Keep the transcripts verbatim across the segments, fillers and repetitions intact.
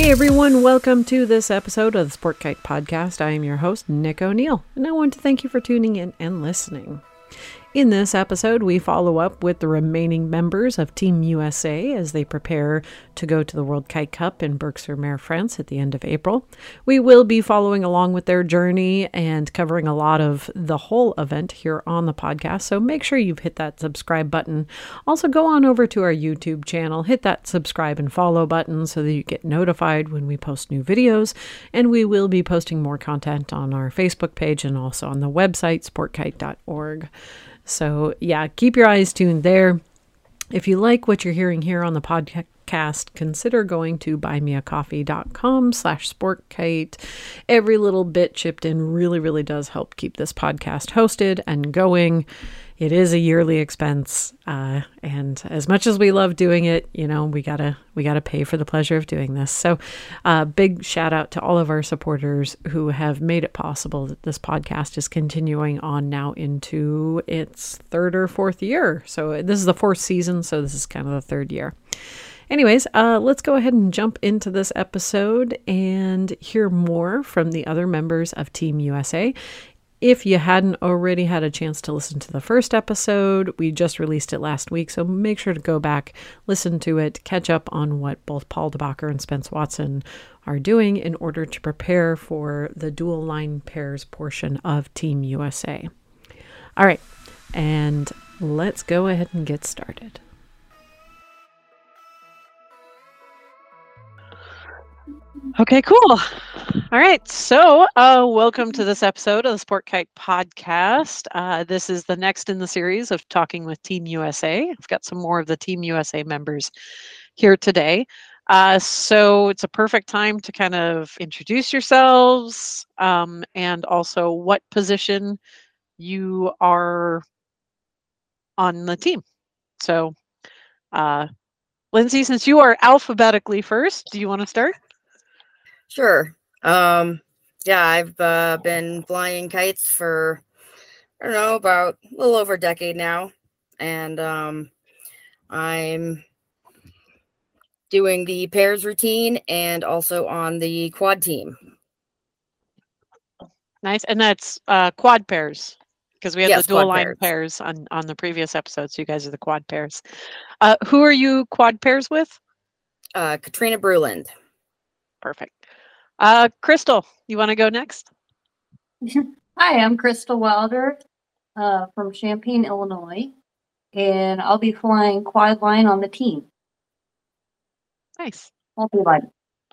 Hey everyone, welcome to this episode of the Sport Kite Podcast. I am your host, Nick O'Neill, and I want to thank you for tuning in and listening. In this episode, we follow up with the remaining members of Team U S A as they prepare to go to the World Kite Cup in Berck-sur-Mer, France at the end of April. We will be following along with their journey and covering a lot of the whole event here on the podcast, so make sure you've hit that subscribe button. Also, go on over to our YouTube channel, hit that subscribe and follow button so that you get notified when we post new videos, and we will be posting more content on our Facebook page and also on the website, sport kite dot org. So yeah, keep your eyes tuned there. If you like what you're hearing here on the podcast, consider going to buymeacoffee.com slash sportkite. Every little bit chipped in really, really does help keep this podcast hosted and going. It is a yearly expense, uh, and as much as we love doing it, you know, we gotta we gotta pay for the pleasure of doing this. So, uh, big shout out to all of our supporters who have made it possible that this podcast is continuing on now into its third or fourth year. So this is the fourth season, so this is kind of the third year. Anyways, uh, let's go ahead and jump into this episode and hear more from the other members of Team U S A. If you hadn't already had a chance to listen to the first episode, we just released it last week, so make sure to go back, listen to it, catch up on what both Paul DeBacher and Spence Watson are doing in order to prepare for the dual line pairs portion of Team U S A. All right, and let's go ahead and get started. Okay, cool. All right. So uh, welcome to this episode of the Sport Kite Podcast. Uh, this is the next in the series of talking with Team U S A. I've got some more of the Team U S A members here today. Uh, so it's a perfect time to kind of introduce yourselves um, and also what position you are on the team. So, uh, Lindsay, since you are alphabetically first, do you want to start? Sure. Um, yeah, I've uh, been flying kites for, I don't know, about a little over a decade now. And um, I'm doing the pairs routine and also on the quad team. Nice. And that's uh, quad pairs, because we had Yes, the dual quad line pairs. pairs on, on the previous episode. So you guys are the quad pairs. Uh, who are you quad pairs with? Uh, Katrina Bruland. Perfect. Uh, Crystal, you want to go next? Hi, I'm Crystal Wilder uh, from Champaign, Illinois, and I'll be flying quad line on the team. Nice. Multi-line.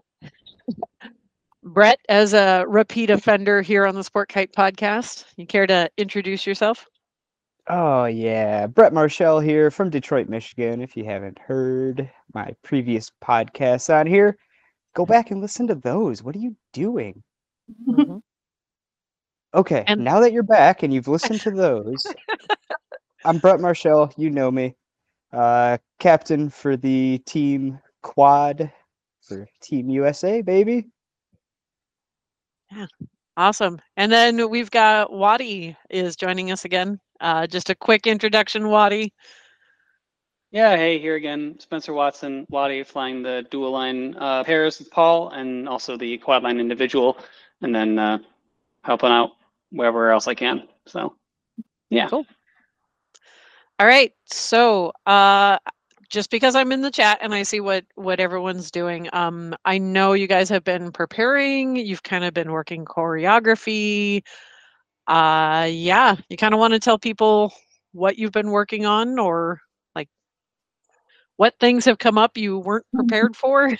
Brett, as a repeat offender here on the Sport Kite Podcast, you care to introduce yourself? Oh, yeah. Brett Marshall here from Detroit, Michigan. If you haven't heard my previous podcasts on here, go back and listen to those. What are you doing? Mm-hmm. Okay, And- now that you're back and you've listened to those, I'm Brett Marshall. You know me. Uh, captain for the team quad for Team U S A, baby. Yeah, awesome. And then we've got Waddy is joining us again. Uh, just a quick introduction, Waddy. Yeah, hey, here again, Spencer Watson, Waddy, flying the dual line uh, pairs with Paul and also the quad line individual, and then uh, helping out wherever else I can. So, yeah. Cool. All right. So, uh, just because I'm in the chat and I see what what everyone's doing, um, I know you guys have been preparing. You've kind of been working choreography. Uh, yeah, you kind of want to tell people what you've been working on, or like what things have come up you weren't prepared for.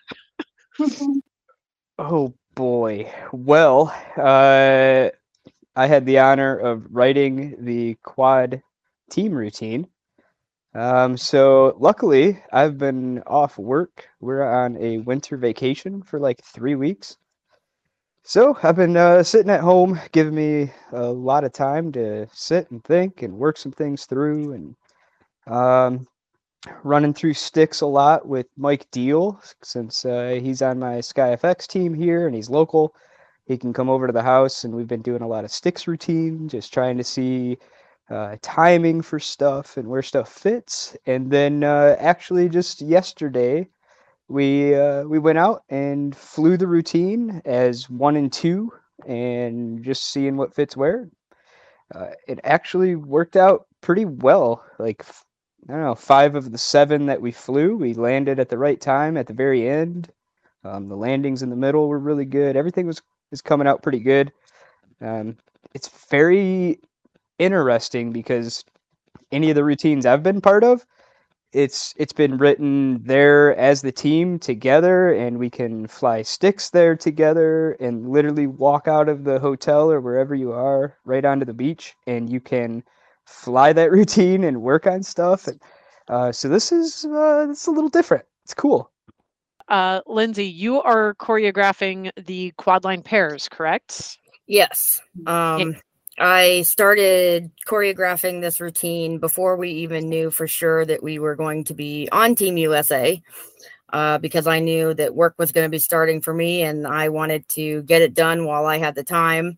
Oh boy. Well, uh, I had the honor of writing the quad team routine. Um, so luckily I've been off work. We're on a winter vacation for like three weeks. So I've been uh, sitting at home, giving me a lot of time to sit and think and work some things through, and um, running through sticks a lot with Mike Deal, since uh, he's on my SkyFX team here and he's local. He can come over to the house, and we've been doing a lot of sticks routine, just trying to see uh, timing for stuff and where stuff fits. And then uh, actually just yesterday, we uh, we went out and flew the routine as one and two, and just seeing what fits where. Uh, it actually worked out pretty well. Like I don't know, five of the seven that we flew, we landed at the right time at the very end. Um, the landings in the middle were really good. Everything was was coming out pretty good. Um, it's very interesting because any of the routines I've been part of, it's it's been written there as the team together, and we can fly sticks there together and literally walk out of the hotel or wherever you are right onto the beach, and you can fly that routine and work on stuff. And, uh, so this is uh, it's a little different. It's cool. Uh, Lindsay, you are choreographing the quadline pairs, correct? Yes. Um, I started choreographing this routine before we even knew for sure that we were going to be on Team U S A, uh, because I knew that work was going to be starting for me and I wanted to get it done while I had the time.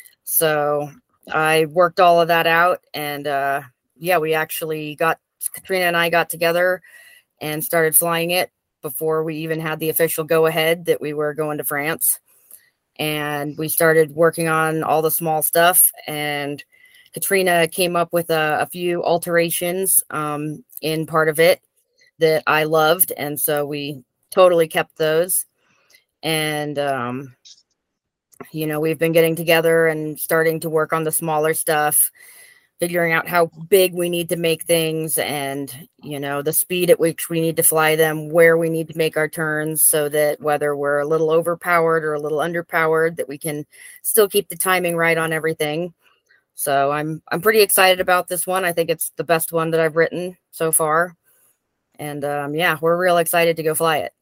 So I worked all of that out, and uh, yeah, we actually got, Katrina and I got together and started flying it before we even had the official go ahead that we were going to France. And we started working on all the small stuff, and Katrina came up with a, a few alterations um, in part of it that I loved. And so we totally kept those. And, um, you know, we've been getting together and starting to work on the smaller stuff, figuring out how big we need to make things, and, you know, the speed at which we need to fly them, where we need to make our turns, so that whether we're a little overpowered or a little underpowered, that we can still keep the timing right on everything. So I'm I'm pretty excited about this one. I think it's the best one that I've written so far. And um, yeah, we're real excited to go fly it.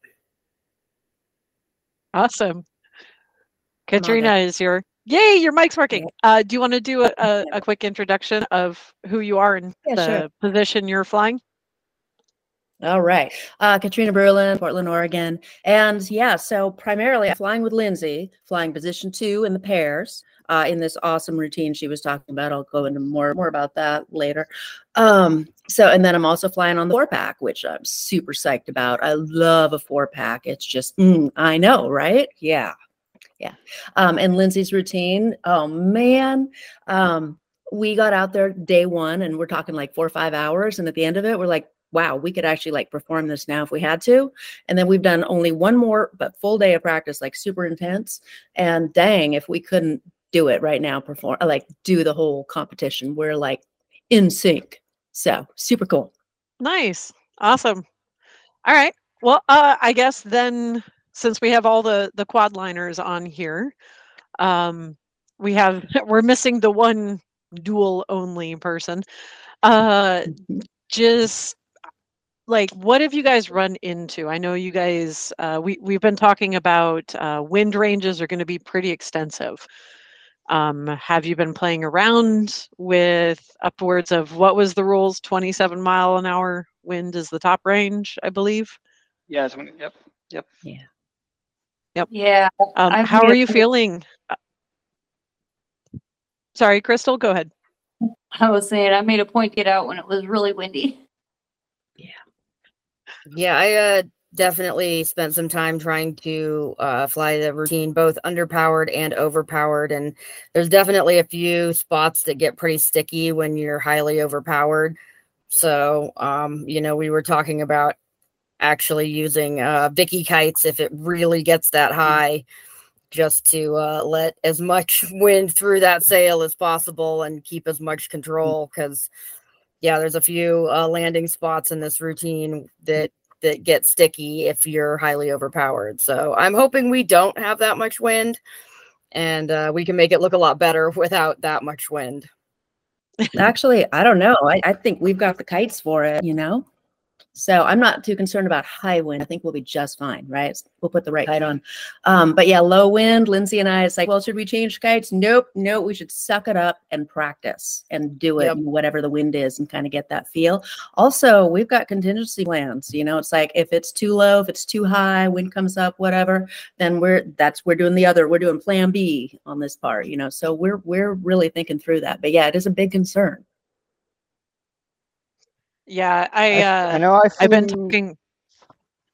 Awesome. Katrina is your Yay, your mic's working. Uh, do you want to do a, a, a quick introduction of who you are and Yeah, the sure. position you're flying? All right. Uh, Katrina Berlin, Portland, Oregon. And yeah, so primarily I'm flying with Lindsay, flying position two in the pairs uh, in this awesome routine she was talking about. I'll go into more, more about that later. Um, so, and then I'm also flying on the four pack, which I'm super psyched about. I love a four pack. It's just, mm, I know, right? Yeah. Yeah. Um, and Lindsay's routine, oh man, um, we got out there day one and we're talking like four or five hours. And at the end of it, we're like, wow, we could actually like perform this now if we had to. And then we've done only one more, but full day of practice, like super intense. And dang, if we couldn't do it right now, perform, like do the whole competition, we're like in sync. So super cool. Nice. Awesome. All right. Well, uh, I guess then, since we have all the the quadliners on here, um, we have we're missing the one dual only person. Uh, just like, what have you guys run into? I know you guys. Uh, we we've been talking about uh, wind ranges are going to be pretty extensive. Um, have you been playing around with upwards of, what was the rules? twenty-seven mile an hour wind is the top range, I believe. Yeah. twenty, yep. Yep. Yeah. Yep. Yeah. Um, I've how made are a you point- feeling? Uh, Sorry, Crystal, go ahead. I was saying I made a point to get out when it was really windy. Yeah, I uh, definitely spent some time trying to uh, fly the routine, both underpowered and overpowered. And there's definitely a few spots that get pretty sticky when you're highly overpowered. So, um, you know, we were talking about actually using uh, Vicky kites if it really gets that high, just to uh, let as much wind through that sail as possible and keep as much control. Because, yeah, there's a few uh, landing spots in this routine that that get sticky if you're highly overpowered. So I'm hoping we don't have that much wind, and uh, we can make it look a lot better without that much wind. Actually, I don't know. I, I think we've got the kites for it, you know? So I'm not too concerned about high wind. I think we'll be just fine, right? We'll put the right kite on. Um, but yeah, low wind, Lindsay and I, it's like, well, should we change kites? Nope, nope. We should suck it up and practice and do it, Yep. whatever the wind is, and kind of get that feel. Also, we've got contingency plans. You know, it's like if it's too low, if it's too high, wind comes up, whatever, then we're that's we're doing the other. We're doing plan B on this part, you know. So we're we're really thinking through that. But yeah, it is a big concern. Yeah, I, uh, I know I I've been flew- talking.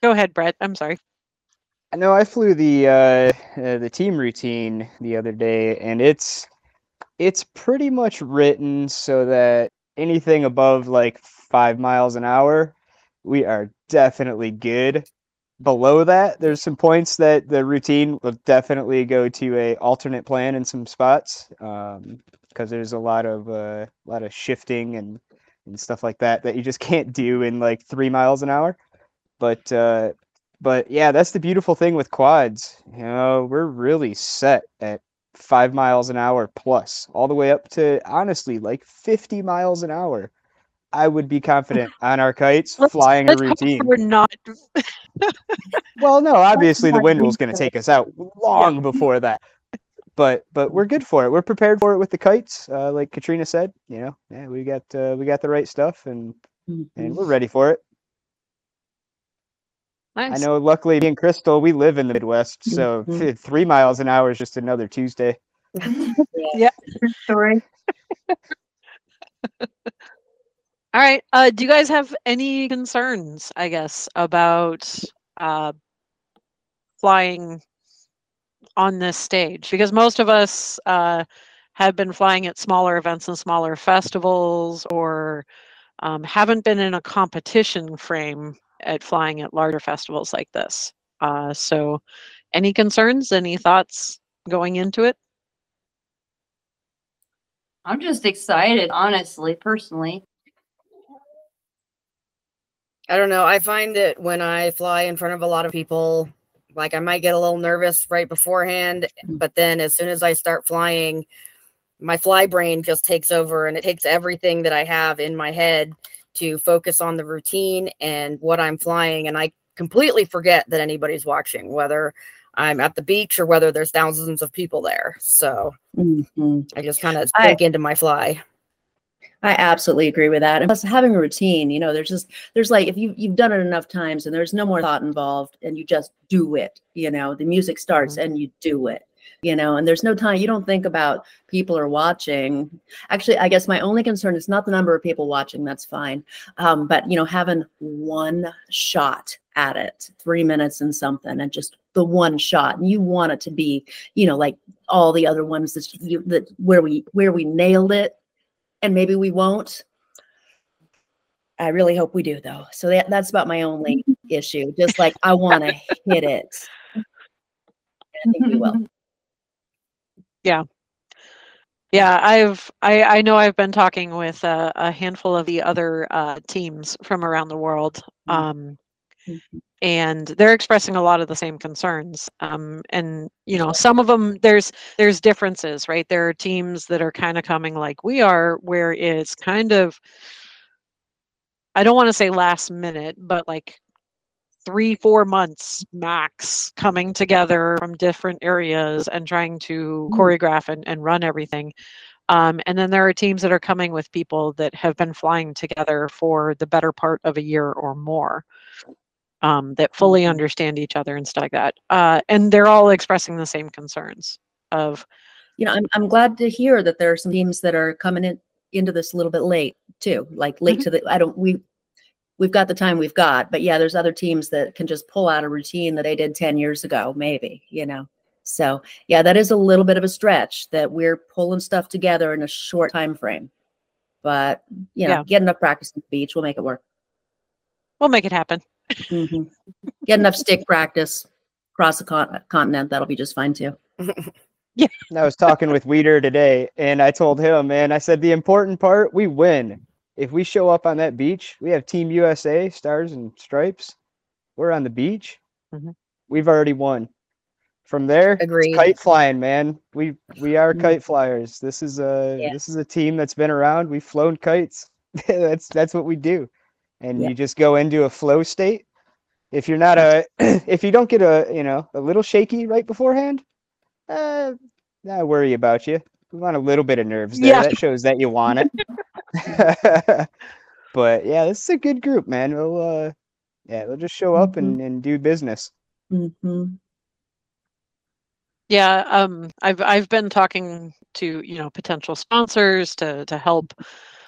Go ahead, Brett. I'm sorry. I know I flew the uh, uh, the team routine the other day, and it's it's pretty much written so that anything above like five miles an hour, we are definitely good. Below that, there's some points that the routine will definitely go to a alternate plan in some spots, um, because there's a lot of uh, a lot of shifting and and stuff like that that you just can't do in like three miles an hour. But uh, but yeah, that's the beautiful thing with quads. You know, we're really set at five miles an hour plus, all the way up to honestly like fifty miles an hour. I would be confident on our kites Let's, flying a let's hope routine. we're not. Well, no, obviously the not wind was used going to to it. take us out long before that. But but we're good for it. We're prepared for it with the kites, uh, like Katrina said. You know, yeah, we got uh, we got the right stuff, and and Mhm. we're ready for it. Nice. I know. Luckily, me and Crystal, we live in the Midwest, so Mhm. three miles an hour is just another Tuesday. Yeah. True story. All right. Uh, do you guys have any concerns, I guess, about uh, flying on this stage? Because most of us uh, have been flying at smaller events and smaller festivals, or um, haven't been in a competition frame at flying at larger festivals like this. Uh, so, any concerns? Any thoughts going into it? I'm just excited, honestly, personally. I don't know. I find that when I fly in front of a lot of people, like I might get a little nervous right beforehand, but then as soon as I start flying, my fly brain just takes over and it takes everything that I have in my head to focus on the routine and what I'm flying. And I completely forget that anybody's watching, whether I'm at the beach or whether there's thousands of people there. So Mhm. I just kind of I- sink into my fly. I absolutely agree with that. And plus having a routine, you know, there's just, there's like, if you, you've done it enough times and there's no more thought involved and you just do it, you know, the music starts and you do it, you know, and there's no time, you don't think about people are watching. Actually, I guess my only concern is not the number of people watching, that's fine. Um, but, you know, having one shot at it, three minutes and something, and just the one shot, and you want it to be, you know, like all the other ones that, you, that where we, where we nailed it. And maybe we won't. I really hope we do, though. So that, that's about my only issue. Just like I want to hit it. And I think we will. Yeah. Yeah, I've I, I know I've been talking with a, a handful of the other uh, teams from around the world, um, Mhm. and they're expressing a lot of the same concerns. Um, and you know, some of them there's there's differences, right? There are teams that are kind of coming like we are, where it's kind of, I don't want to say last minute, but like three, four months max coming together from different areas and trying to Mm. choreograph and, and run everything. Um, and then there are teams that are coming with people that have been flying together for the better part of a year or more, um, that fully Mhm. understand each other and stuff like that. Uh, and they're all expressing the same concerns of, You know, I'm I'm glad to hear that there are some teams that are coming in into this a little bit late too. Like late Mhm. to the. I don't. We we've got the time we've got, but yeah, there's other teams that can just pull out a routine that they did ten years ago, maybe. You know. So yeah, that is a little bit of a stretch that we're pulling stuff together in a short time frame. But you know, Yeah. get enough practice at the beach, we'll make it work. we'll make it happen. Mhm. Get enough stick practice across the con- continent, that'll be just fine too. I was talking with Weeder today, and I told him, man, I said the important part, we win. If we show up on that beach, we have Team U S A, Stars and Stripes. We're on the beach. Mhm. We've already won. From there, it's Agreed. kite flying, man. We we are Mhm. kite flyers. This is a Yeah. this is a team that's been around. We've flown kites. that's that's what we do. And Yeah. you just go into a flow state. If you're not a if you don't get a, you know, a little shaky right beforehand, uh not worry about you. We want a little bit of nerves there. Yeah. That shows that you want it. But yeah, this is a good group, man. We'll uh yeah, they'll just show up and, and do business. Mhm. Yeah, um, I've I've been talking to, you know, potential sponsors to to help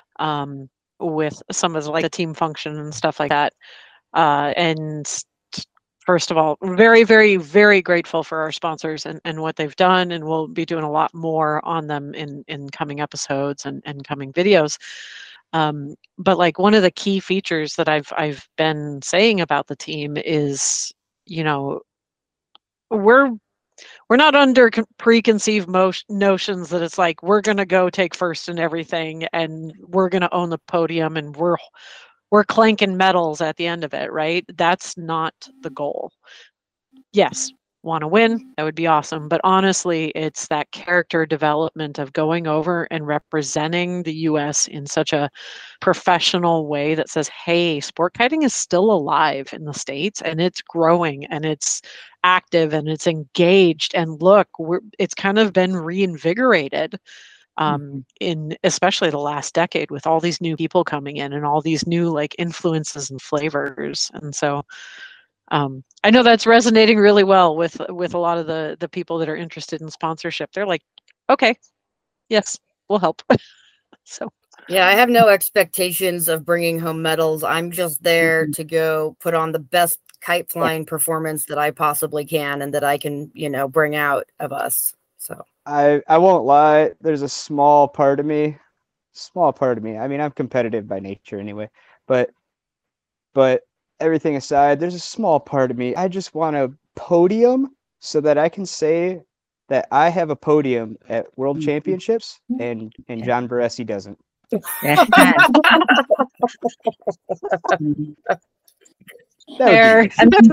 um, with some of the, like the team function and stuff like that. Uh, and first of all, very, very, very grateful for our sponsors and, and what they've done, and we'll be doing a lot more on them in, in coming episodes and, and coming videos. Um, but like one of the key features that I've I've been saying about the team is, you know, we're we're not under con- preconceived mo- notions that it's like we're going to go take first in everything and we're going to own the podium and we're we're clanking medals at the end of it, right? That's not the goal. Yes, want to win, that would be awesome. But honestly, it's that character development of going over and representing the U S in such a professional way that says, hey, sport kiting is still alive in the States and it's growing and it's active and it's engaged. And look, we're, it's kind of been reinvigorated um, in especially the last decade with all these new people coming in and all these new like influences and flavors. And so um, I know that's resonating really well with with a lot of the the people that are interested in sponsorship. They're like, okay, yes, we'll help. So yeah, I have no expectations of bringing home medals. I'm just there to go put on the best kite flying performance that I possibly can and that I can, you know, bring out of us. So I, I won't lie. There's a small part of me, small part of me. I mean, I'm competitive by nature anyway, but, but everything aside, there's a small part of me. I just want a podium so that I can say that I have a podium at World Championships and, and John Baresi doesn't. Fair.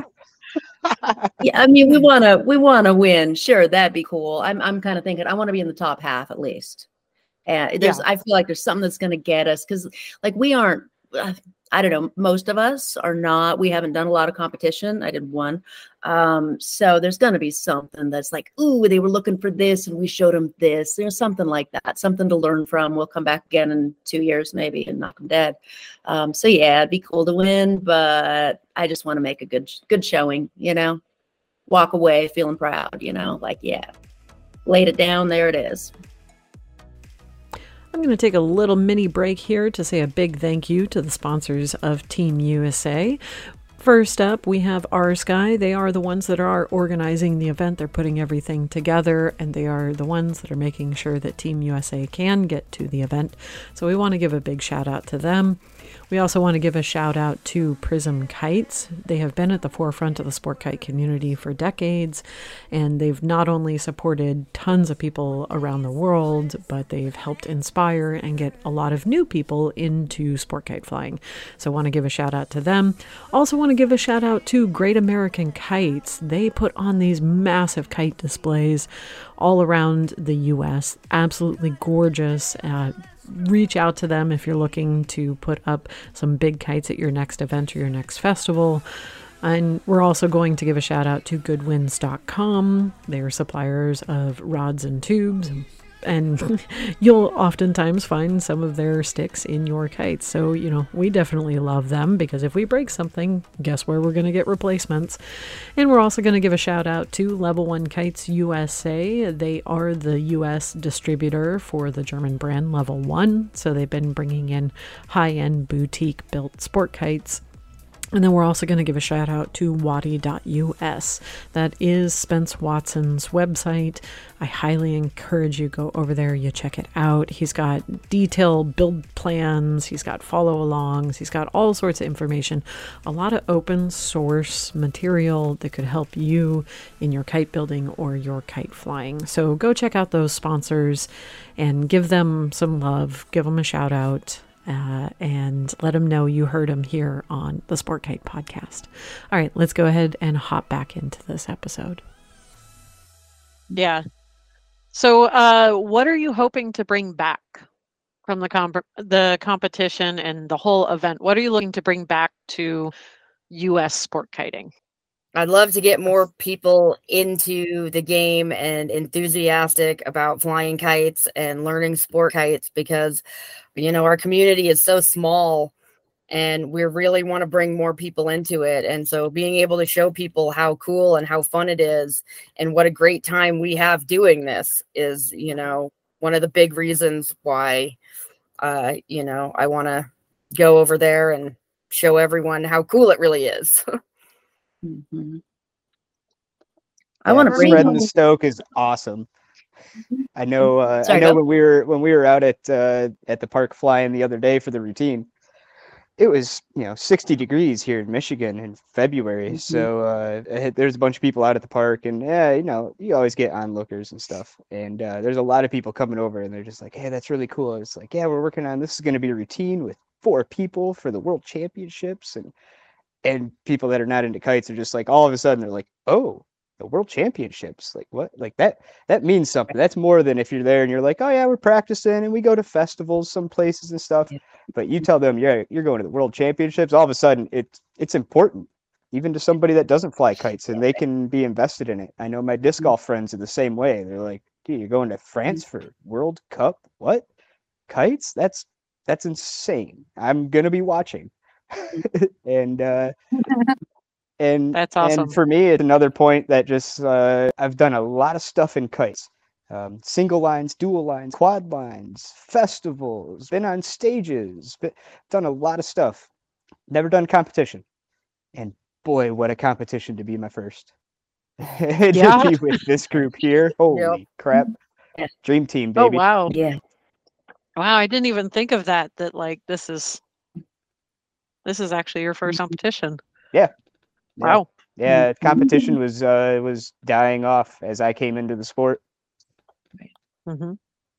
Yeah, I mean, we want to we want to win. Sure, that'd be cool. I'm I'm kind of thinking I want to be in the top half at least. And there's Yeah. I feel like there's something that's going to get us because like we aren't. I don't know. Most of us are not. We haven't done a lot of competition. I did one. Um, so there's going to be something that's like, ooh, they were looking for this and we showed them this. There's something like that, something to learn from. We'll come back again in two years maybe and knock them dead. Um, so yeah, it'd be cool to win, but I just want to make a good, good showing, you know, walk away feeling proud, you know, like, yeah, laid it down. There it is. I'm going to take a little mini break here to say a big thank you to the sponsors of Team U S A. First up, we have R Sky. They are the ones that are organizing the event. They're putting everything together, and they are the ones that are making sure that Team U S A can get to the event. So we want to give a big shout out to them. We also want to give a shout out to Prism Kites. They have been at the forefront of the sport kite community for decades, and they've not only supported tons of people around the world, but they've helped inspire and get a lot of new people into sport kite flying. So I want to give a shout out to them. Also want to give a shout out to Great American Kites. They put on these massive kite displays all around the U S. Absolutely gorgeous. Uh, reach out to them if you're looking to put up some big kites at your next event or your next festival. And we're also going to give a shout out to good winds dot com. They are suppliers of rods and tubes, and you'll oftentimes find some of their sticks in your kites. So, you know, we definitely love them because if we break something, guess where we're going to get replacements. And we're also going to give a shout out to Level One Kites U S A. They are the U S distributor for the German brand Level One. So they've been bringing in high-end boutique built sport kites. And then we're also going to give a shout out to Wadi dot U S. That is Spence Watson's website. I highly encourage you go over there, you check it out. He's got detailed build plans, he's got follow alongs, he's got all sorts of information, a lot of open source material that could help you in your kite building or your kite flying. So go check out those sponsors and give them some love, give them a shout out. Uh, and let them know you heard them here on the Sport Kite podcast. All right, let's go ahead and hop back into this episode. Yeah. So, uh, what are you hoping to bring back from the comp- the competition and the whole event? What are you looking to bring back to U S sport kiting? I'd love to get more people into the game and enthusiastic about flying kites and learning sport kites because, you know, our community is so small and we really want to bring more people into it. And so being able to show people how cool and how fun it is and what a great time we have doing this is, you know, one of the big reasons why, uh, you know, I want to go over there and show everyone how cool it really is. Mm-hmm. I I want to yeah, bring spreading the stoke is awesome. I know. Uh, Sorry, I know go. when we were when we were out at uh, at the park flying the other day for the routine, it was you know sixty degrees here in Michigan in February. Mhm. So uh, I had- there's a bunch of people out at the park, and yeah, you know, you always get onlookers and stuff. And uh, there's a lot of people coming over, and they're just like, "Hey, that's really cool." It's like, "Yeah, we're working on this. Is going to be a routine with four people for the World Championships," and and people that are not into kites are just like all of a sudden they're like, "Oh, the World Championships, like what? Like that that means something. That's more than if you're there and you're like, oh yeah, we're practicing and we go to festivals some places and stuff." Yeah. But you tell them, yeah, you're going to the World Championships, all of a sudden it's it's important even to somebody that doesn't fly kites, and they can be invested in it. I know my disc golf friends are the same way. They're like, dude, you're going to France for World Cup? What? Kites? That's that's insane. I'm gonna be watching. and uh and That's and awesome. for me, it's another point that just uh, I've done a lot of stuff in kites, um, single lines, dual lines, quad lines, festivals, been on stages, been, done a lot of stuff. Never done competition, and boy, what a competition to be my first. to Yeah. be with this group here, holy crap! Yeah. Dream team, Oh baby. wow. Yeah. Wow, I didn't even think of that. That like this is this is actually your first competition. Yeah. Yeah. Wow. Yeah, competition was uh, was dying off as I came into the sport. Mm-hmm.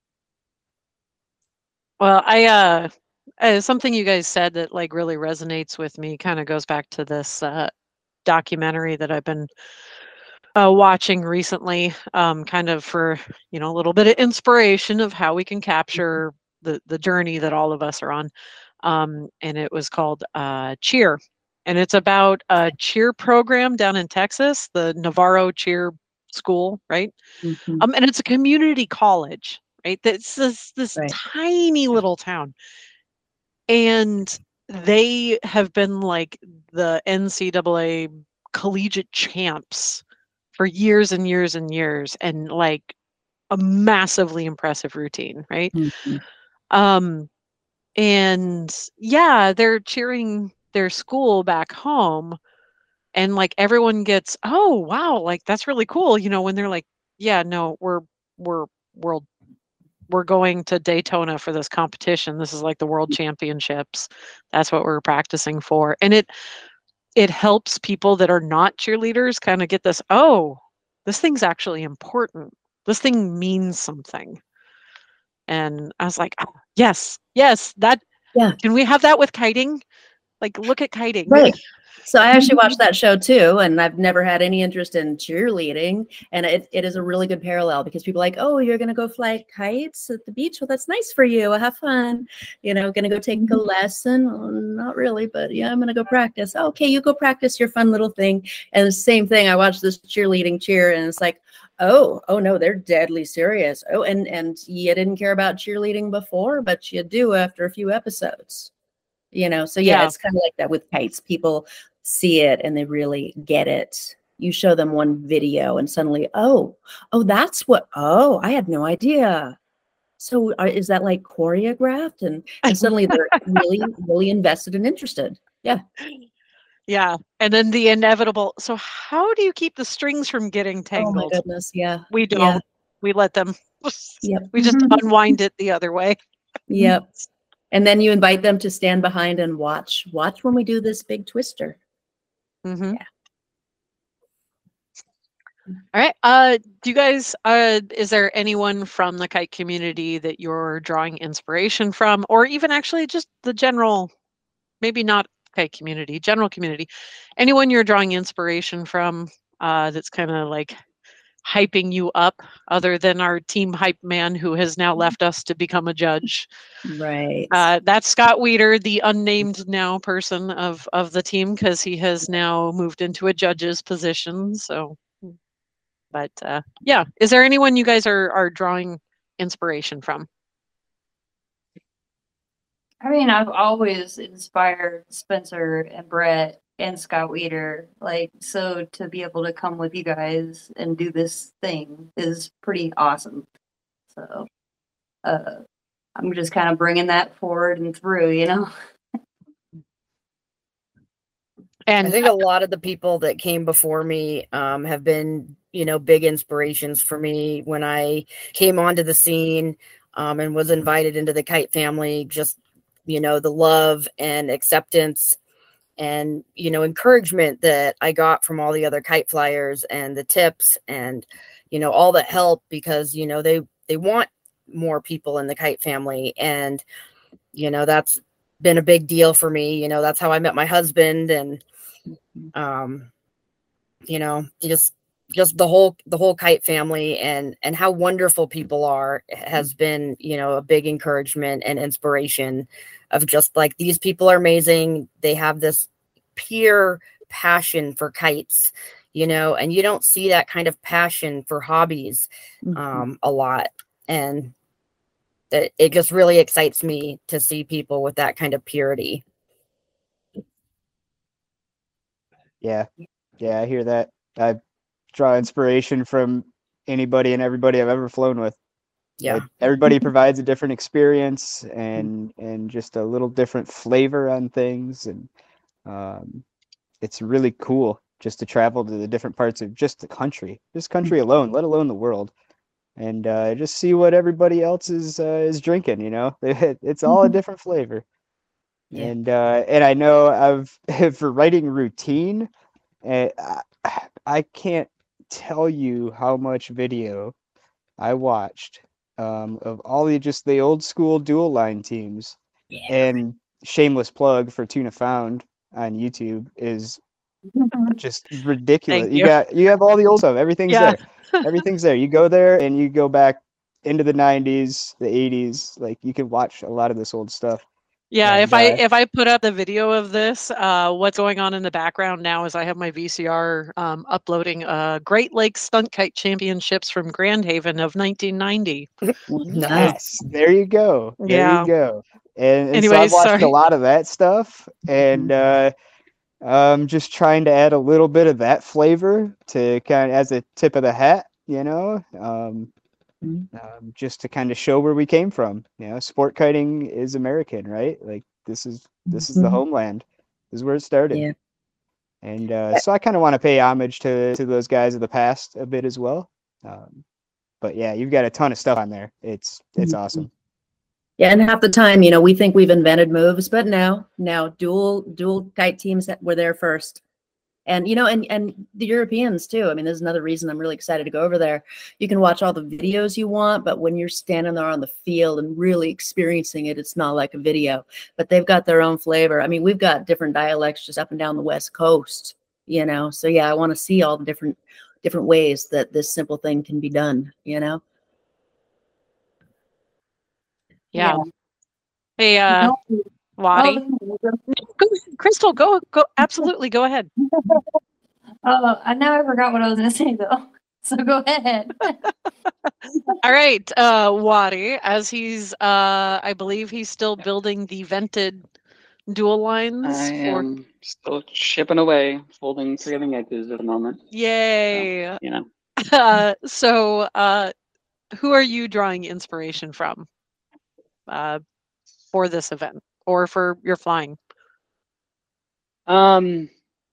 Well, I uh, uh, something you guys said that like really resonates with me. Kind of goes back to this uh, documentary that I've been uh, watching recently. Um, kind of for you know a little bit of inspiration of how we can capture the the journey that all of us are on. Um, and it was called uh, Cheer, and it's about a cheer program down in Texas, the Navarro Cheer School, right? Mhm. Um, and it's a community college, right? That's this this Right. tiny little town, and they have been like the N C double A collegiate champs for years and years and years, and like a massively impressive routine, right? Mhm. Um, and yeah, they're cheering their school back home, and like everyone gets, oh wow, like that's really cool, you know, when they're like, yeah, no, we're we're world we're going to Daytona for this competition. This is like the world championships. That's what we're practicing for. And it it helps people that are not cheerleaders kind of get this, oh, this thing's actually important. This thing means something. And I was like, oh, yes, yes, that Yeah. can we have that with kiting? Like, look at kiting. Right. So I actually watched that show too, and I've never had any interest in cheerleading. And it, it is a really good parallel because people are like, oh, you're going to go fly kites at the beach? Well, that's nice for you. Have fun. You know, going to go take a lesson? Well, not really, but yeah, I'm going to go practice. Oh, okay, you go practice your fun little thing. And the same thing, I watched this cheerleading cheer, and it's like, oh, oh no, they're deadly serious. Oh, and, and you didn't care about cheerleading before, but you do after a few episodes. You know, so yeah, Yeah. it's kind of like that with kites. People see it and they really get it. You show them one video and suddenly, oh, oh, that's what, oh, I had no idea. So are, is that like choreographed? And, and suddenly they're really, really invested and interested. Yeah. Yeah. And then the inevitable. So how do you keep the strings from getting tangled? Oh my goodness. Yeah. We don't. Yeah. We let them. Yep. We just unwind it the other way. Yep. And then you invite them to stand behind and watch. Watch when we do this big twister. Mm-hmm. Yeah. All right. Uh, do you guys, uh, is there anyone from the kite community that you're drawing inspiration from, or even actually just the general, maybe not kite community, general community, anyone you're drawing inspiration from uh, that's kind of like hyping you up, other than our team hype man who has now left us to become a judge? Right. Uh, that's Scott Weeder, the unnamed now person of of the team, because he has now moved into a judge's position. So, but uh, yeah, is there anyone you guys are are drawing inspiration from? I mean, I've always inspired Spencer and Brett and Scott Weeder. Like, so to be able to come with you guys and do this thing is pretty awesome. So, uh, I'm just kind of bringing that forward and through, you know? And I think a lot of the people that came before me um, have been, you know, big inspirations for me when I came onto the scene um, and was invited into the kite family. Just, you know, the love and acceptance and, you know, encouragement that I got from all the other kite flyers and the tips and, you know, all the help, because, you know, they, they want more people in the kite family. And, you know, that's been a big deal for me. You know, that's how I met my husband, and, um, you know, just, just the whole, the whole kite family and, and how wonderful people are has been, you know, a big encouragement and inspiration of just like, these people are amazing. They have this pure passion for kites, you know, and you don't see that kind of passion for hobbies um, a lot. And it, it just really excites me to see people with that kind of purity. Yeah. Yeah, I hear that. I draw inspiration from anybody and everybody I've ever flown with. Yeah. Like, everybody provides a different experience and and just a little different flavor on things, and um, it's really cool just to travel to the different parts of just the country, this country alone, let alone the world, and uh, just see what everybody else is uh, is drinking. You know, it's all a different flavor. Yeah. And uh, and I know I've for writing routine, uh, I, I can't tell you how much video I watched um, of all the just the old school dual line teams. Yeah. And shameless plug for Tuna Found on YouTube is just ridiculous. Thank You you. got you have all the old stuff. Everything's Yeah. there. Everything's there. You go there and you go back into the nineties, the eighties. Like, you can watch a lot of this old stuff. Yeah, And, if I uh, if I put up the video of this, uh, what's going on in the background now is I have my V C R um, uploading uh, Great Lakes Stunt Kite Championships from Grand Haven of nineteen ninety. Yes, there you go. There Yeah. you go. And, and so I've Anyways, watched sorry. a lot of that stuff, and uh, um, just trying to add a little bit of that flavor to kind of as a tip of the hat, you know, um, um, just to kind of show where we came from. You know, sport kiting is American, right? Like, this is this is the homeland. This is where it started. Yeah. And uh, so I kind of want to pay homage to to those guys of the past a bit as well. Um, but yeah, you've got a ton of stuff on there. It's it's awesome. Yeah, and half the time, you know, we think we've invented moves, but now, now dual dual kite teams that were there first. And, you know, and, and the Europeans too. I mean, there's another reason I'm really excited to go over there. You can watch all the videos you want, but when you're standing there on the field and really experiencing it, it's not like a video, but they've got their own flavor. I mean, we've got different dialects just up and down the West Coast, you know? So yeah, I want to see all the different, different ways that this simple thing can be done, you know? Yeah. Yeah. Hey, uh, No. Lottie. Oh, Go, Crystal, go, go, absolutely, go ahead. oh, I now I forgot what I was going to say though. So go ahead. All right, uh, Wadi, as he's, uh, I believe he's still building the vented dual lines. I for... am still chipping away, folding trailing edges at the moment. Yay! So, you know. Uh, so, uh, who are you drawing inspiration from uh, for this event or for your flying? Um,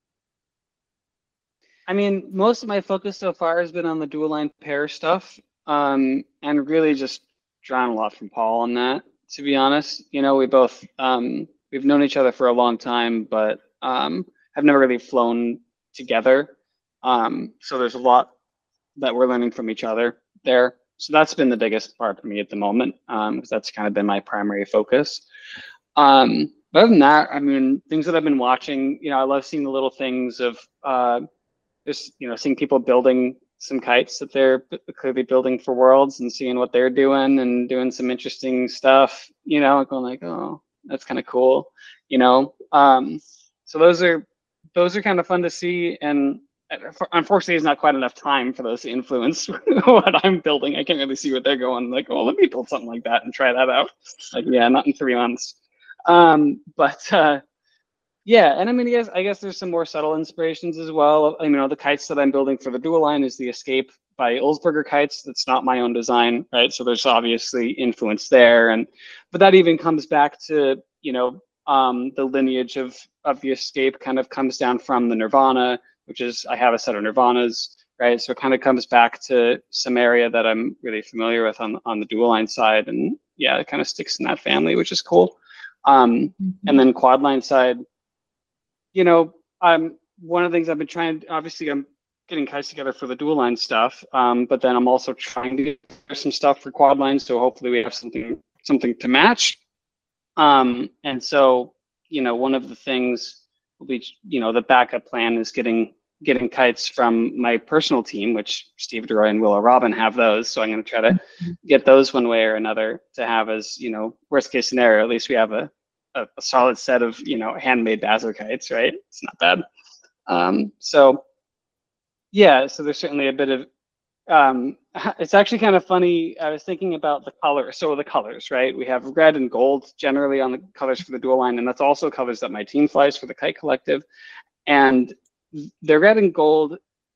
I mean, most of my focus so far has been on the dual line pair stuff, um, and really just drawn a lot from Paul on that. To be honest, you know, we both um, we've known each other for a long time, but um, have never really flown together. Um, so there's a lot that we're learning from each other there. So that's been the biggest part for me at the moment, um, because that's kind of been my primary focus. Um, but other than that, I mean, things that I've been watching, you know, I love seeing the little things of uh, just, you know, seeing people building some kites that they're clearly building for Worlds and seeing what they're doing and doing some interesting stuff, you know, going like, oh, that's kind of cool, you know. Um, so those are those are kind of fun to see, and unfortunately, there's not quite enough time for those to influence what I'm building. I can't really see what they're going like, oh, let me build something like that and try that out. Like, yeah, not in three months. Um, but uh, yeah, and I mean, I guess, I guess there's some more subtle inspirations as well. I mean, you know, the kites that I'm building for the dual line is the Escape by Ulsberger Kites. That's not my own design, right? So there's obviously influence there, and but that even comes back to, you know, um, the lineage of of the escape kind of comes down from the Nirvana, which is I have a set of Nirvanas, right? So it kind of comes back to some area that I'm really familiar with on on the dual line side, and yeah, it kind of sticks in that family, which is cool. Um, mm-hmm. And then quad line side, you know, I'm one of the things I've been trying. Obviously, I'm getting kites together for the dual line stuff, um, but then I'm also trying to get some stuff for quad line. So hopefully we have something something to match. Um, and so, you know, one of the things will be, you know, the backup plan is getting getting kites from my personal team, which Steve DeRoy and Willow Robin have those. So I'm going to try to get those one way or another to have as, you know, worst case scenario. At least we have a a, a solid set of, you know, handmade Bazzo kites, right? It's not bad. Um, so. Yeah, so there's certainly a bit of, um, it's actually kind of funny. I was thinking about the color. So the colors, right? We have red and gold generally on the colors for the dual line, and that's also colors that my team flies for the Kite Collective. And they're red and gold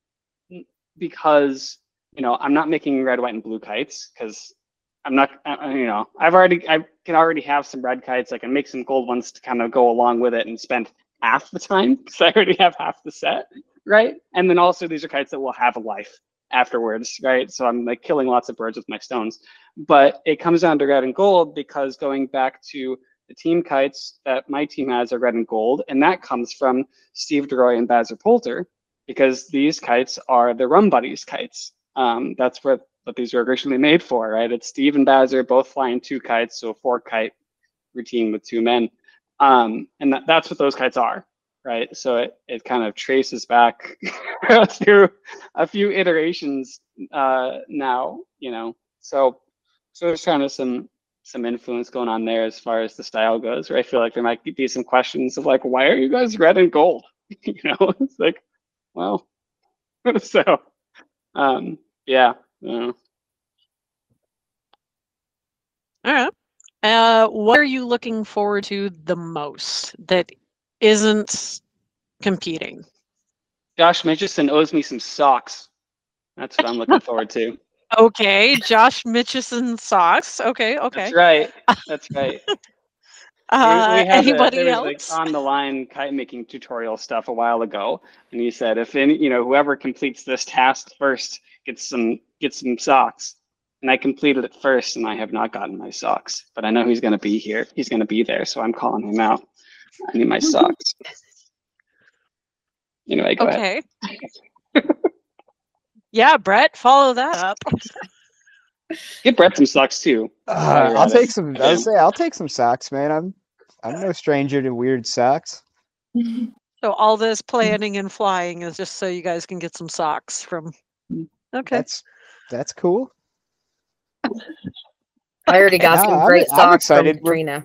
because, you know, I'm not making red, white, and blue kites because I'm not, you know, I've already, I can already have some red kites. I can make some gold ones to kind of go along with it and spend half the time because I already have half the set. Right. And then also these are kites that will have a life afterwards. Right. So I'm like killing lots of birds with my stones. But it comes down to red and gold because going back to the team kites that my team has are red and gold. And that comes from Steve DeRoy and Bazzer Poulter because these kites are the Rum Buddies kites. Um, that's what, what these are originally made for. Right. It's Steve and Bazzer both flying two kites. So a four kite routine with two men. Um, and that, that's what those kites are. Right, so it, it kind of traces back through a few iterations uh, now, you know. So, so there's kind of some some influence going on there as far as the style goes. Where I feel like there might be some questions of like, why are you guys red and gold? You know, it's like, well, so, um, yeah. Uh. All right. Uh, what are you looking forward to the most that isn't competing? Josh Mitchison owes me some socks. That's what I'm looking forward to. Okay, Josh Mitchison socks. Okay, okay. That's right. That's right. uh, we, we had anybody a, there else? was like on the line kite making tutorial stuff a while ago, and he said if any, you know, whoever completes this task first gets some gets some socks. And I completed it first, and I have not gotten my socks. But I know he's going to be here. He's going to be there, so I'm calling him out. I need my socks. Anyway, go okay. ahead. Yeah, Brett, follow that up. Get Brett some socks too. Uh, I'll take it. some. I'll say I'll take some socks, man. I'm I'm no stranger to weird socks. So all this planning and flying is just so you guys can get some socks from. Okay. That's that's cool. I already got Yeah, some I'm- great I'm socks excited. from Katrina.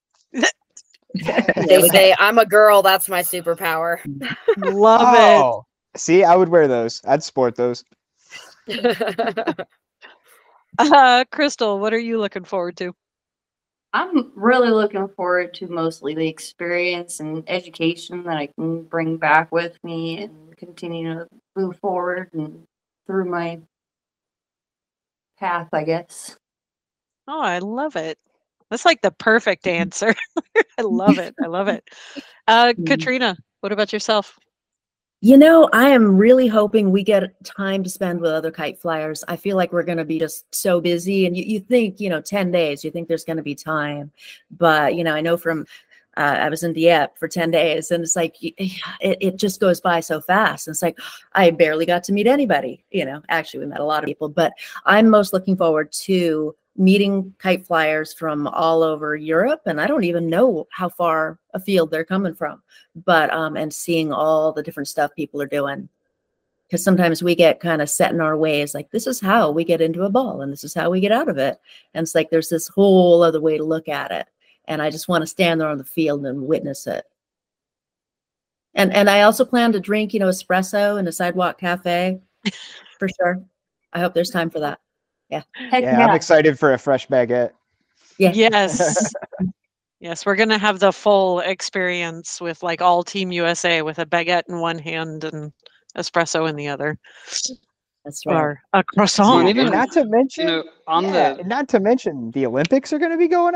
They say I'm a girl. That's my superpower. Love Oh, see, I would wear those. I'd sport those. it. Uh, Crystal, what are you looking forward to? I'm really looking forward to mostly the experience and education that I can bring back with me and continue to move forward and through my path, I guess. Oh, I love it. That's like the perfect answer. I love it. I love it. Uh, Katrina, what about yourself? You know, I am really hoping we get time to spend with other kite flyers. I feel like we're going to be just so busy, and you, you think, you know, ten days, you think there's going to be time. But, you know, I know from, uh, I was in Dieppe for ten days, and it's like, it, it just goes by so fast. And it's like, I barely got to meet anybody, you know, actually we met a lot of people, but I'm most looking forward to meeting kite flyers from all over Europe. And I don't even know how far afield they're coming from, but, um, and seeing all the different stuff people are doing. Because sometimes we get kind of set in our ways, like this is how we get into a ball and this is how we get out of it. And it's like, there's this whole other way to look at it. And I just want to stand there on the field and witness it. And, and I also plan to drink, you know, espresso in a sidewalk cafe for sure. I hope there's time for that. Yeah. Heck Yeah, yeah. I'm excited for a fresh baguette. Yeah. Yes. Yes, we're going to have the full experience with like all Team U S A with a baguette in one hand and espresso in the other. That's right. Or a croissant. Well, even- And not to mention, You know, on yeah, the and not to mention the Olympics are going to be going on.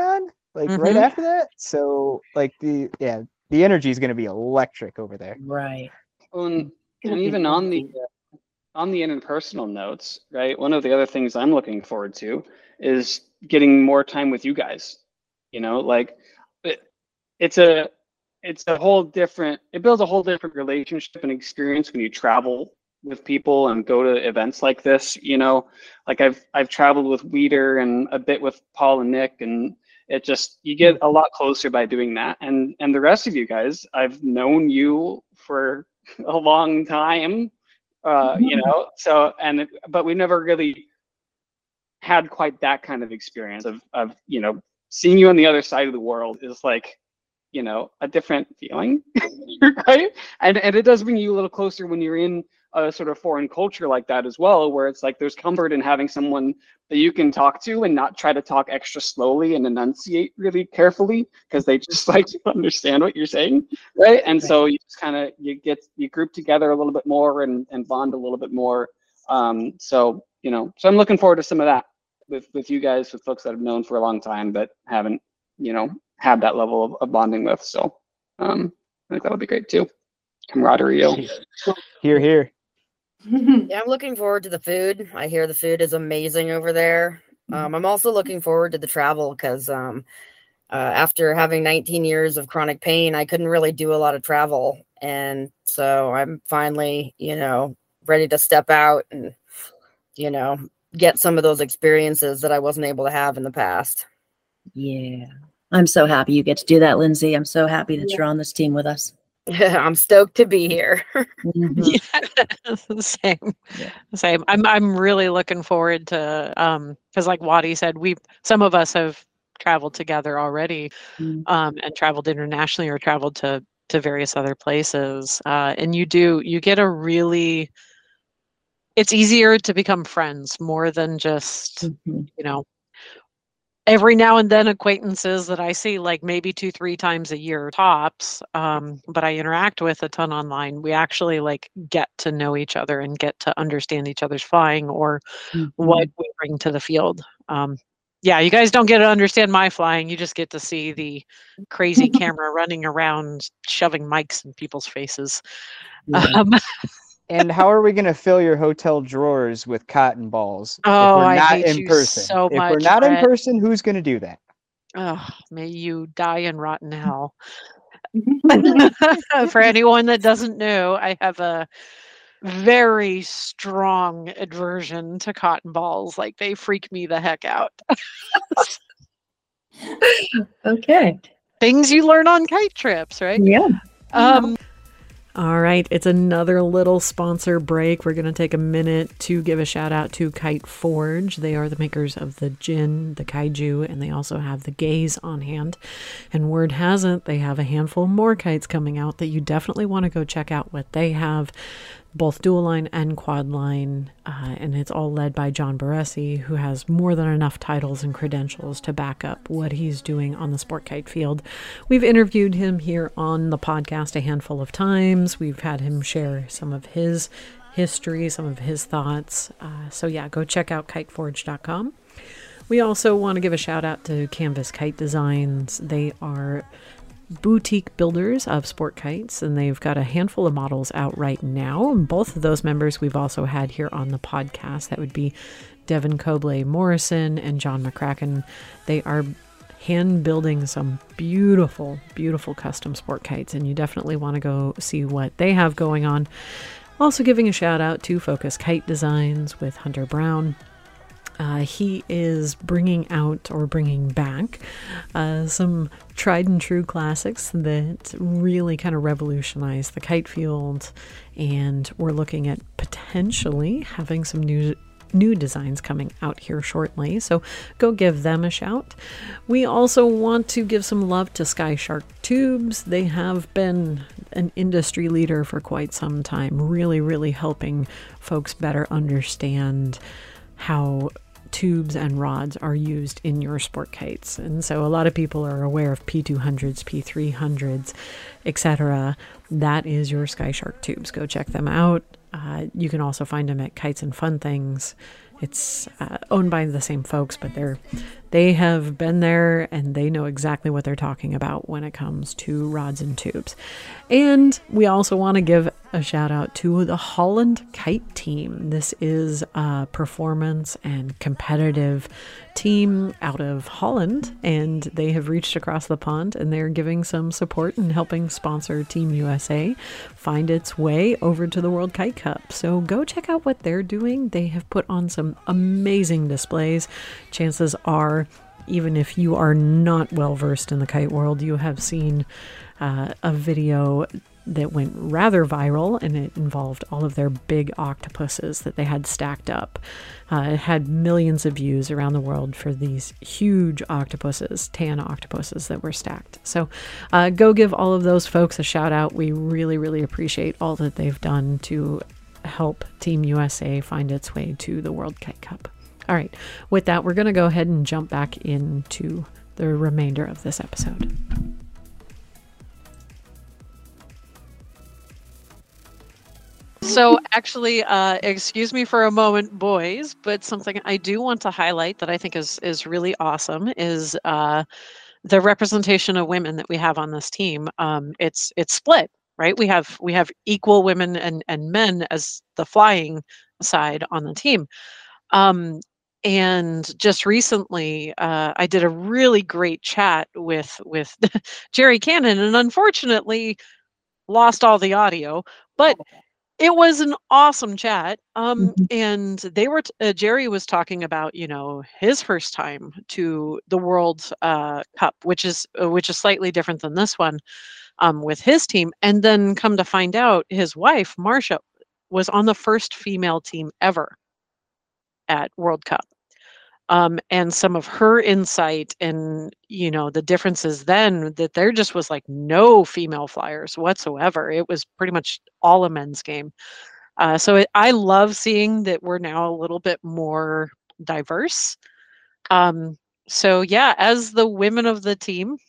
like Mhm. right after that. So like the yeah, the energy is going to be electric over there. Right. Well, and, Gonna and be even on the crazy. uh, on the interpersonal notes, right? One of the other things I'm looking forward to is getting more time with you guys. You know, like it, it's a it's a whole different. It builds a whole different relationship and experience when you travel with people and go to events like this. You know, like I've I've traveled with Weeder and a bit with Paul and Nick, and it just you get a lot closer by doing that. And and the rest of you guys, I've known you for a long time, uh, you know. So and it, but we never really had quite that kind of experience of of you know seeing you on the other side of the world is like you know a different feeling, right? And and it does bring you a little closer when you're in a sort of foreign culture like that as well, where it's like there's comfort in having someone that you can talk to and not try to talk extra slowly and enunciate really carefully because they just like to understand what you're saying, right? And so you just kind of you get you group together a little bit more and and bond a little bit more. Um, so you know, so I'm looking forward to some of that with with you guys, with folks that I've known for a long time but haven't you know had that level of, of bonding with. So um, I think that'll be great too. Camaraderie. Here, here. Yeah, I'm looking forward to the food. I hear the food is amazing over there. Um, I'm also looking forward to the travel because um, uh, after having nineteen years of chronic pain, I couldn't really do a lot of travel. And so I'm finally, you know, ready to step out and, you know, get some of those experiences that I wasn't able to have in the past. Yeah. I'm so happy you get to do that, Lindsay. I'm so happy that you're on this team with us. I'm stoked to be here. Mhm. Yeah, same, Yeah. same. I'm I'm really looking forward to um because like Wadi said, we some of us have traveled together already, Mm. um, and traveled internationally or traveled to to various other places. Uh, and you do you get a really it's easier to become friends more than just Mhm. you know every now and then acquaintances that I see like maybe two, three times a year tops. Um, but I interact with a ton online. We actually like get to know each other and get to understand each other's flying or what Mhm. we bring to the field. Um, yeah, you guys don't get to understand my flying. You just get to see the crazy camera running around, shoving mics in people's faces. Yeah. Um, And how are we going to fill your hotel drawers with cotton balls if oh, we're I not hate in you person? so If we're much, not in Brett. person, who's going to do that? Oh, may you die in rotten hell. For anyone that doesn't know, I have a very strong aversion to cotton balls. Like they freak me the heck out. Okay. Things you learn on kite trips, right? Yeah. Um, All right, it's another little sponsor break. We're going to take a minute to give a shout out to Kite Forge. They are the makers of the Jin, the Kaiju, and they also have the Gaze on hand. And word has it, they have a handful more kites coming out that you definitely want to go check out what they have, both dual line and quad line. Uh, and it's all led by John Baresi, who has more than enough titles and credentials to back up what he's doing on the sport kite field. We've interviewed him here on the podcast a handful of times. We've had him share some of his history, some of his thoughts. Uh, so yeah, go check out kite forge dot com. We also want to give a shout out to Canvas Kite Designs. They are boutique builders of sport kites, and they've got a handful of models out right now. And both of those members we've also had here on the podcast. That would be Devin Cobley Morrison and John McCracken. They are hand building some beautiful, beautiful custom sport kites, and you definitely want to go see what they have going on. Also giving a shout out to Focus Kite Designs with Hunter Brown. Uh, he is bringing out or bringing back uh, some tried and true classics that really kind of revolutionized the kite field, and we're looking at potentially having some new new designs coming out here shortly, so go give them a shout. We also want to give some love to Sky Shark Tubes. They have been an industry leader for quite some time, really, really helping folks better understand how tubes and rods are used in your sport kites. And so a lot of people are aware of P two hundreds, P three hundreds, et cetera. That is your Sky Shark Tubes. Go check them out. Uh, you can also find them at Kites and Fun Things. It's uh, owned by the same folks, but they're they have been there and they know exactly what they're talking about when it comes to rods and tubes. And we also want to give a shout out to the Holland Kite Team. This is a performance and competitive team out of Holland, and they have reached across the pond and they're giving some support and helping sponsor Team U S A find its way over to the World Kite Cup. So go check out what they're doing. They have put on some amazing displays. Chances are, even if you are not well versed in the kite world, you have seen uh, a video that went rather viral, and it involved all of their big octopuses that they had stacked up. Uh, it had millions of views around the world for these huge octopuses, tan octopuses that were stacked. So uh, go give all of those folks a shout out. We really, really appreciate all that they've done to help Team U S A find its way to the World Kite Cup. All right, with that, we're going to go ahead and jump back into the remainder of this episode. So actually, uh, excuse me for a moment, boys, but something I do want to highlight that I think is is really awesome is uh, the representation of women that we have on this team. Um, it's it's split, right? We have we have equal women and and men as the flying side on the team. Um, and just recently, uh, I did a really great chat with with Jerry Cannon, and unfortunately lost all the audio, but it was an awesome chat. Um, Mhm. and they were, t- uh, Jerry was talking about, you know, his first time to the World uh, Cup, which is, uh, which is slightly different than this one, um, with his team. And then come to find out his wife, Marcia, was on the first female team ever at World Cup. Um, and some of her insight and, you know, the differences then that there just was like no female flyers whatsoever. It was pretty much all a men's game. Uh, so it, I love seeing that we're now a little bit more diverse. Um, so yeah, as the women of the team,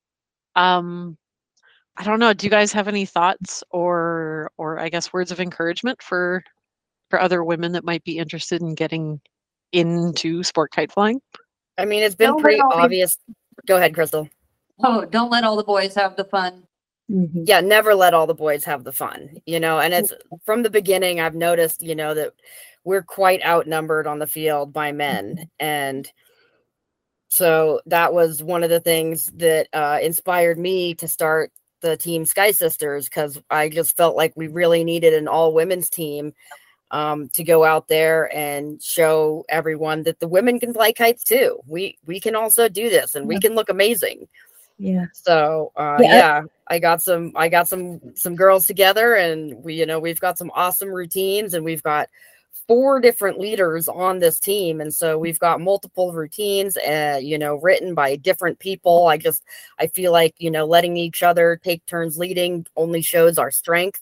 um, I don't know. Do you guys have any thoughts or, or I guess words of encouragement for, for other women that might be interested in getting into sport kite flying? I mean, it's been Don't pretty let all the- obvious. Go ahead, Crystal. Oh, don't let all the boys have the fun. Mhm. Yeah, never let all the boys have the fun, you know, and it's from the beginning, I've noticed, you know, that we're quite outnumbered on the field by men. And so that was one of the things that uh, inspired me to start the team Sky Sisters, because I just felt like we really needed an all women's team um, to go out there and show everyone that the women can fly kites too. We, we can also do this and we can look amazing. Yeah. So uh, Yeah, I- yeah, I got some, I got some, some girls together, and we, you know, we've got some awesome routines, and we've got four different leaders on this team. And so we've got multiple routines, uh, you know, written by different people. I just, I feel like, you know, letting each other take turns leading only shows our strength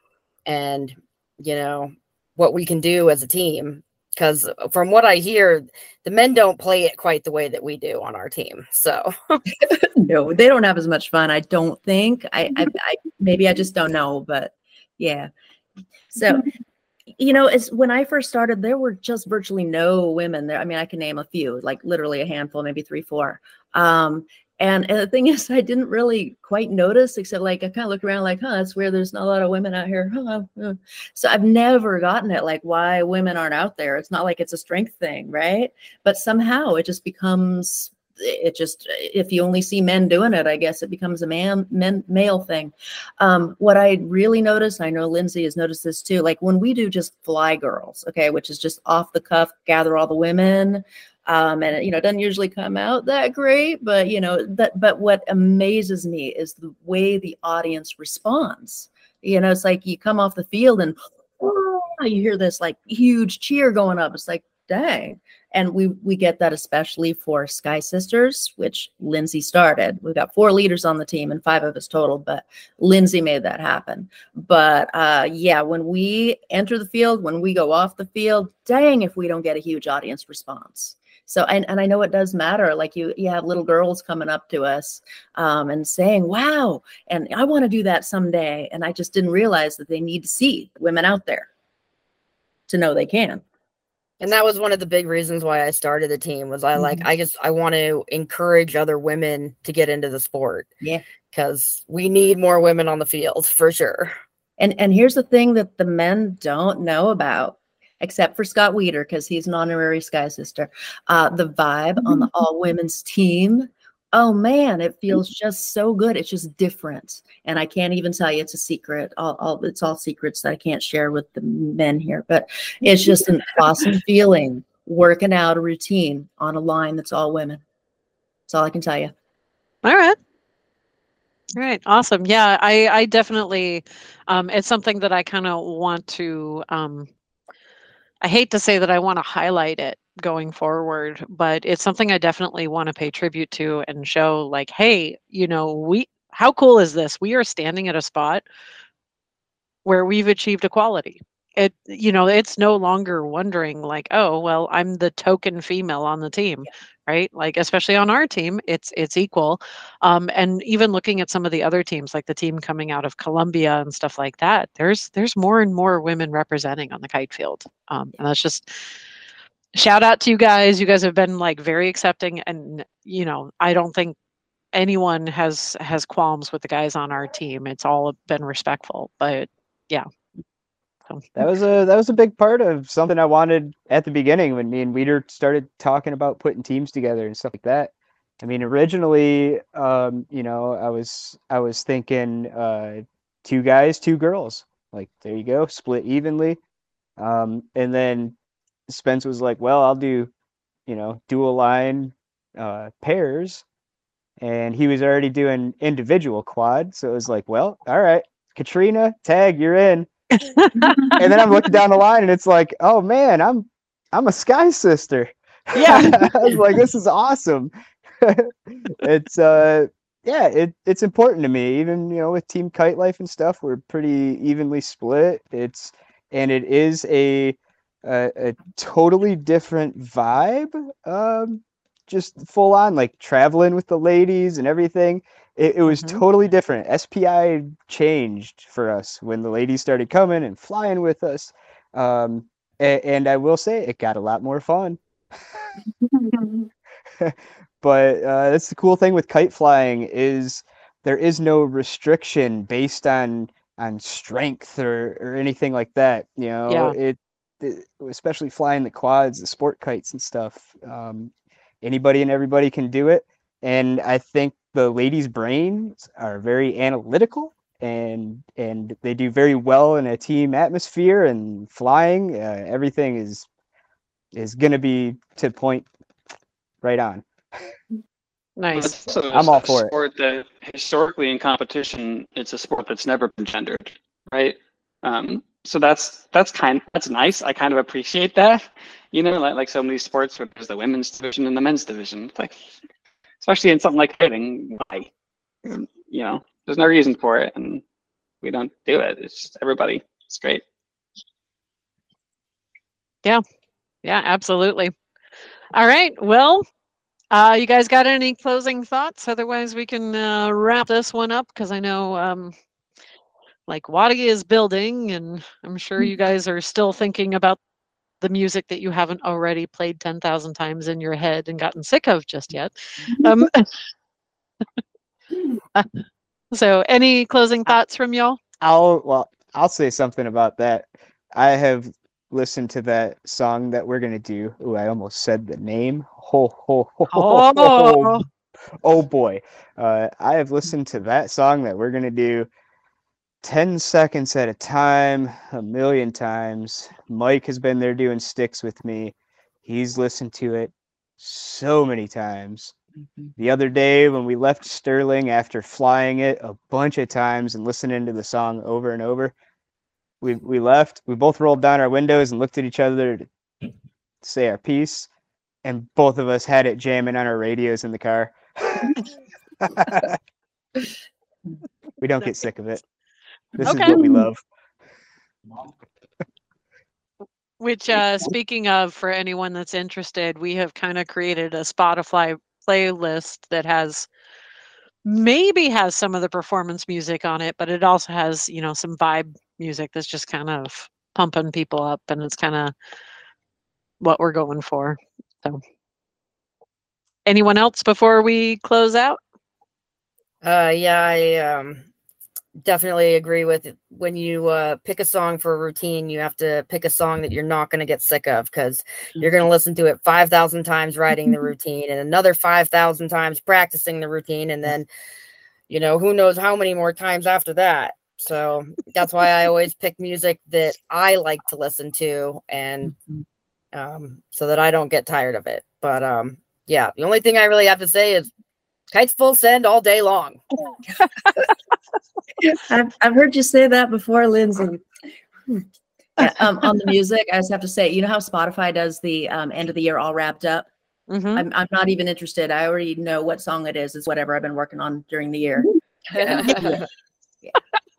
and, you know, what we can do as a team. Because from what I hear, the men don't play it quite the way that we do on our team. So No, they don't have as much fun, I don't think. I, I, I maybe I just don't know, but yeah. So, you know, it's when I first started, there were just virtually no women there. I mean, I can name a few, like literally a handful, maybe three, four. Um, and, and the thing is, I didn't really quite notice, except like I kind of look around like, huh, that's weird. There's not a lot of women out here. Huh, huh. So I've never gotten it, like why women aren't out there. It's not like it's a strength thing, right? But somehow it just becomes, it just, if you only see men doing it, I guess it becomes a man, men, male thing. Um, what I really noticed, I know Lindsay has noticed this too, like when we do just Fly Girls, okay, which is just off the cuff, gather all the women, um, and it, you know, it doesn't usually come out that great, but you know, that, but what amazes me is the way the audience responds. You know, it's like you come off the field and oh, you hear this like huge cheer going up. It's like, dang. And we we get that especially for Sky Sisters, which Lindsay started. We've got four leaders on the team and five of us total, but Lindsay made that happen. But uh, yeah, when we enter the field, when we go off the field, dang if we don't get a huge audience response. So, and, and I know it does matter. Like you, you have little girls coming up to us um, and saying, wow, and I want to do that someday. And I just didn't realize that they need to see women out there. to know they can. And that was one of the big reasons why I started the team was I like, Mhm. I just, I want to encourage other women to get into the sport. Yeah. Because we need more women on the field for sure. And and here's the thing that the men don't know about, except for Scott Weeder, because he's an honorary Sky Sister. Uh, the vibe on the all women's team. Oh man, it feels just so good. It's just different. And I can't even tell you, it's a secret. All, all it's all secrets that I can't share with the men here. But it's just an awesome feeling working out a routine on a line that's all women. That's all I can tell you. All right. All right. Awesome. Yeah, I, I definitely, um, it's something that I kind of want to, um, I hate to say that I want to highlight it going forward, but it's something I definitely want to pay tribute to and show like, hey, you know, we, how cool is this? We are standing at a spot where we've achieved equality. It, you know, it's no longer wondering like, oh, well, I'm the token female on the team, right? Like, especially on our team, it's it's equal. Um, and even looking at some of the other teams, like the team coming out of Columbia and stuff like that, there's there's more and more women representing on the kite field. Um, and that's just shout out to you guys. You guys have been like very accepting, and you know, I don't think anyone has has qualms with the guys on our team. It's all been respectful, but yeah. That was a that was a big part of something I wanted at the beginning when me and Weeder started talking about putting teams together and stuff like that. I mean, originally, um, you know, I was I was thinking uh, two guys, two girls. Like, there you go, split evenly. Um, and then Spence was like, "Well, I'll do, you know, dual line uh, pairs," and he was already doing individual quad. So it was like, "Well, all right, Katrina, tag, you're in." And then I'm looking down the line and it's like, oh man, I'm I'm a Sky Sister. Yeah. I was like, this is awesome. It's uh yeah, it it's important to me. Even, you know, with Team Kite Life and stuff, we're pretty evenly split. It's and it is a a, a totally different vibe. Um just full on like traveling with the ladies and everything. It, it was Mhm. totally different. S P I changed for us when the ladies started coming and flying with us. Um, and, and I will say it got a lot more fun. But uh, that's the cool thing with kite flying is there is no restriction based on on strength or, or anything like that. You know, Yeah. it, it especially flying the quads, the sport kites and stuff. Um, anybody and everybody can do it. And I think the ladies' brains are very analytical and and they do very well in a team atmosphere and flying. Uh, everything is is going to be to point right on. Nice. It's also I'm all a for it. sport that historically in competition, it's a sport that's never been gendered, right? Um, so that's that's kind that's nice. I kind of appreciate that. You know, like like so many sports where there's the women's division and the men's division. It's like, especially in something like hitting, why? You know, there's no reason for it, and we don't do it. It's just everybody. It's great. Yeah, absolutely. All right. Well, uh, you guys got any closing thoughts? Otherwise, we can uh, wrap this one up because I know um, like Wadi is building, and I'm sure you guys are still thinking about the music that you haven't already played ten thousand times in your head and gotten sick of just yet. Um, so, any closing thoughts from y'all? I'll well, I'll say something about that. I have listened to that song that we're gonna do. Ooh, I almost said the name. Ho ho ho ho ho, ho. Oh, Oh boy. Uh, I have listened to that song that we're gonna do ten seconds at a time, a million times. Mike has been there doing sticks with me. He's listened to it so many times. The other day when we left Sterling after flying it a bunch of times and listening to the song over and over, we we left. We both rolled down our windows and looked at each other to say our piece, and both of us had it jamming on our radios in the car. We don't get sick of it. This Okay. is what we love. Which, uh, speaking of, for anyone that's interested, we have kind of created a Spotify playlist that has maybe has some of the performance music on it, but it also has, you know, some vibe music that's just kind of pumping people up, and it's kind of what we're going for. So, anyone else before we close out? Uh, yeah, I um, definitely agree with it. When you uh, pick a song for a routine, you have to pick a song that you're not going to get sick of, because you're going to listen to it five thousand times writing the routine and another five thousand times practicing the routine. And then, you know, who knows how many more times after that. So that's why I always pick music that I like to listen to, and um, so that I don't get tired of it. But um, yeah, the only thing I really have to say is kites full send all day long. I've, I've heard you say that before, Lindsay. Yeah, um, on the music, I just have to say, you know how Spotify does the um, end of the year all wrapped up? Mm-hmm. I'm, I'm not even interested. I already know what song it is. It's whatever I've been working on during the year. Yeah. Yeah.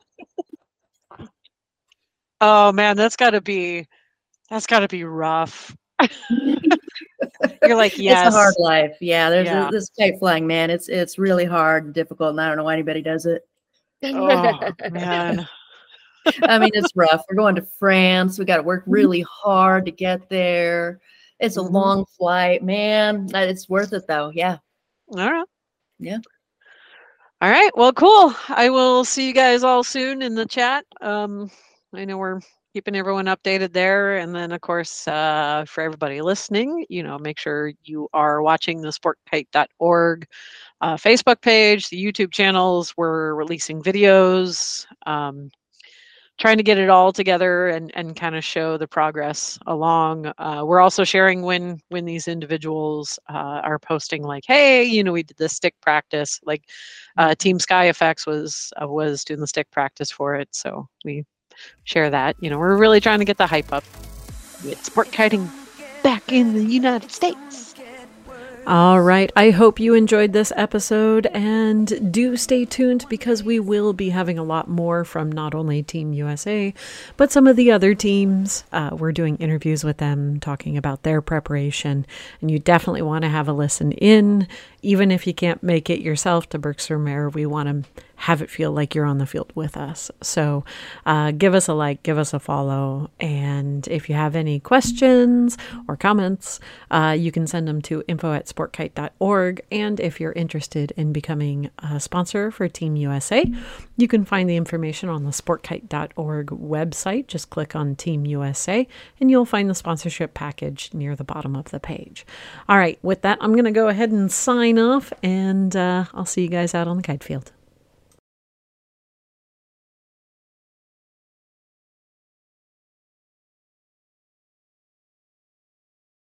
Oh man, that's got to be that's got to be rough. You're like, yes, It's a hard life. Yeah, there's Yeah. this kite flying, man. It's it's really hard and difficult, and I don't know why anybody does it. Oh man. I mean, it's rough. We're going to France. We got to work really hard to get there. It's a Mhm. long flight, man. Uh, It's worth it, though. Yeah. All right. Yeah. All right. Well, cool. I will see you guys all soon in the chat. Um, I know we're keeping everyone updated there. And then, of course, uh, for everybody listening, you know, make sure you are watching the sport kite dot org uh, Facebook page, the YouTube channels. We're releasing videos, um, trying to get it all together and, and kind of show the progress along. Uh, we're also sharing when when these individuals uh, are posting, like, hey, you know, we did the stick practice. Like uh, Team Sky Effects was uh, was doing the stick practice for it, so we share that. You know, we're really trying to get the hype up. It's sport kiting back in the United States. All right. I hope you enjoyed this episode, and do stay tuned, because we will be having a lot more from not only Team U S A, but some of the other teams. Uh, we're doing interviews with them, talking about their preparation, and you definitely want to have a listen in. Even if you can't make it yourself to Berkshire-Mare, we want to have it feel like you're on the field with us. So uh, give us a like, give us a follow. And if you have any questions or comments, uh, you can send them to info at sport kite dot org. And if you're interested in becoming a sponsor for Team U S A, you can find the information on the sport kite dot org website. Just click on Team U S A and you'll find the sponsorship package near the bottom of the page. All right, with that, I'm going to go ahead and sign off, and uh, I'll see you guys out on the kite field.